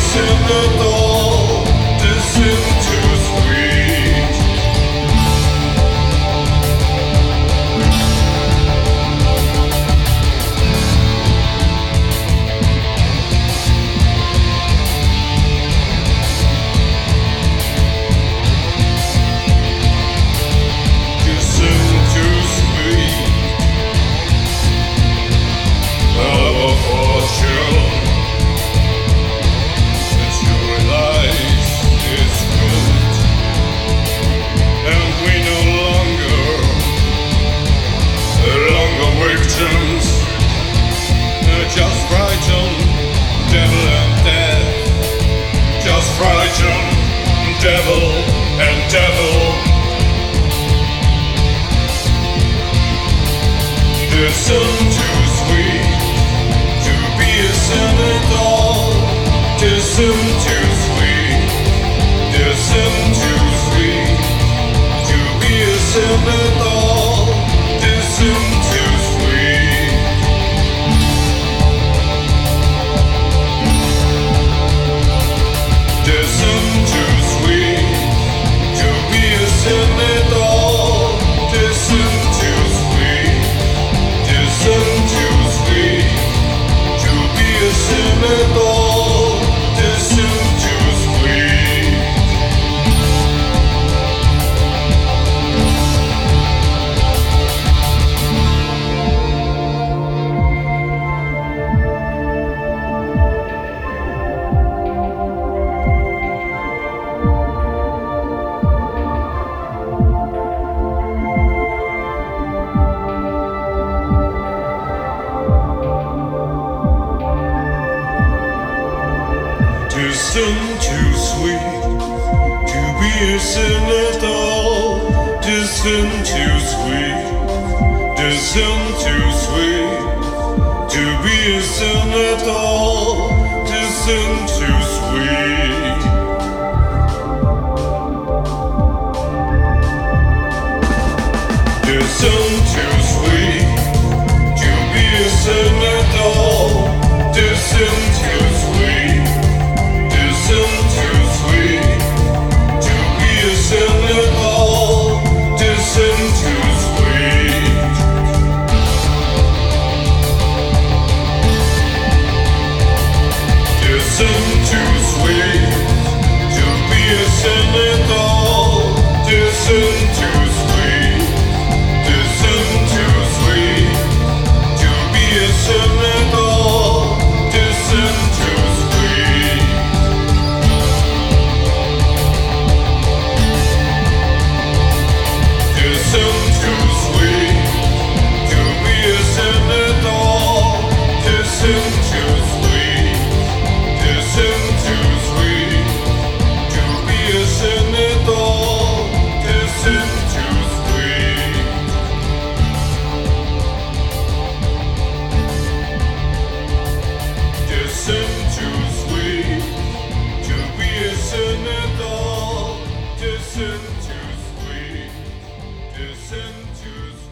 isn't at all, this isn't too sweet. This isn't too sweet. Our fortune, that you realize is good, and we no longer victims, just frightened, devil and death, just frightened, devil and devil. This isn't too sweet to be a sin at all. This isn't too sweet. This isn't too sweet to be a sin at all. This isn't too sweet. This isn't too sweet to be a sin at all. This isn't too sweet. This isn't too sweet to be a sin at all. This isn't too sweet. This isn't too sweet to be a sin at all. This isn't too sweet. This isn't too sweet to be a sin at all. This isn't too sweet. This isn't too sweet to be a sin at all. This isn't too sweet. This isn't too sweet to be a sin at all. This isn't too sweet. This isn't too sweet to be a sin at all. This isn't too sweet. This isn't too sweet to be a sin at all. This isn't too sweet. This isn't too sweet to be a sin at all. This isn't too sweet. This isn't too sweet to be a sin at all. This isn't too sweet. This isn't too sweet to be a sin at all. This isn't too sweet. This isn't too sweet.